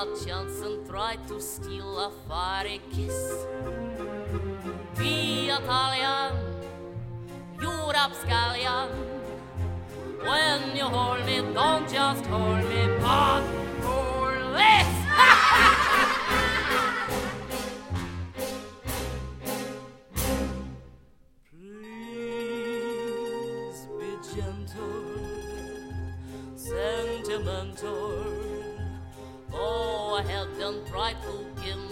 got chance and tried to steal a fiery kiss. Be Italian, Rapskaljan. When you hold me, don't just hold me, but hold this. Please be gentle, sentimental. Go ahead and try to give